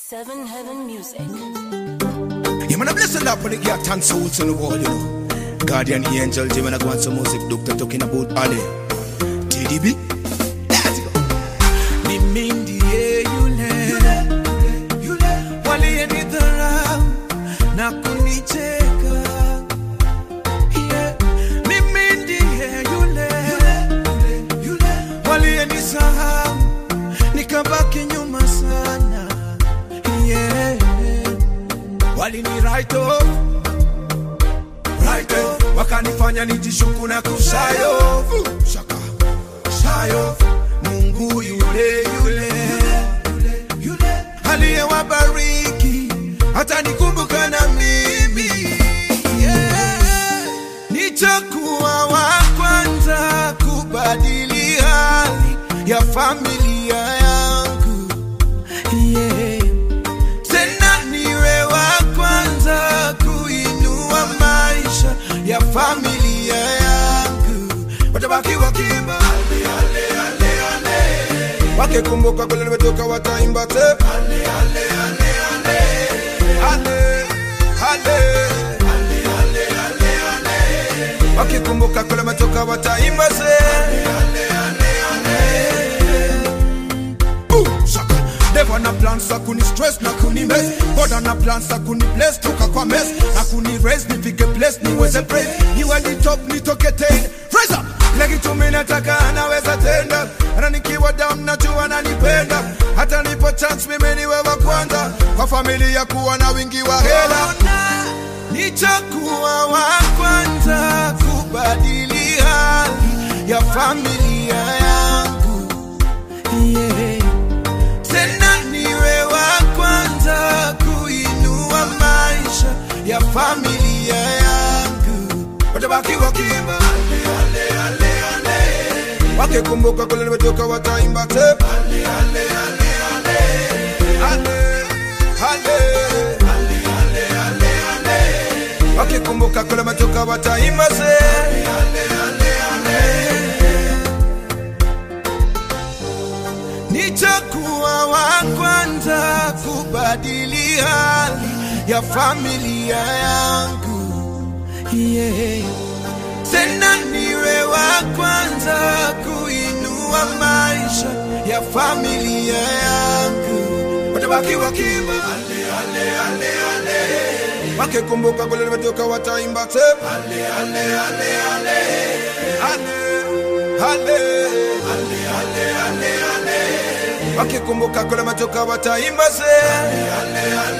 Seven Heaven Music. You man a blessing up for the cat and souls in the world, you know. Guardian Angel, Jim and I go on some music, doctor talking about Ali. TDB, let's go. Nimindi yule waliyedhara na kunicheka. Nimindi yule waliyenisahau nikabaki nyuma sana. Walini right off, wakanifanya nijishuku na kushayo. Shayo, Mungu yule aliyewabariki hata nikumbuka na mimi. Nitakuwa wa kwanza kubadili hali ya familia yangu. Tena niwe wa kwanza kuinua maisha ya familia yangu. Watabaki wakiimba wakikumbuka kule nimetoka wataimba tep. Wakikumbuka kule nimetoka wataimba se. Never na plan sa kuni stress na kuni mess. Boda na plan sa kuni bless toka kwa mess. Na kuni raise nipige bless niweze praise. Niwe ni top nitoke ten. Raise up. Legi tumi nataka anaweza tenda. Ana nikiwa down najua ananipenda. Hata nipo chance mimi niwe wa kwanza. Kwa familia kuwa na wingi wa hela. Nitakuwa wa kwanza kubadili hali ya familia yangu. Tena niwe wa kwanza kuinua maisha ya familia yangu. Watabaki wakiimba wakikumbuka kule nimetoka wataimba tep. Wakikumbuka kule nimetoka wataimba se. Nitakuwa wa kwanza kubadili hali ya familia yangu. Tena niwe wa kwanza kuinua maisha ya familia yangu. Watabaki wakiimba wakikumbuka kule nimetoka wataimba tep. Wakikumbuka kule nimetoka wataimba se.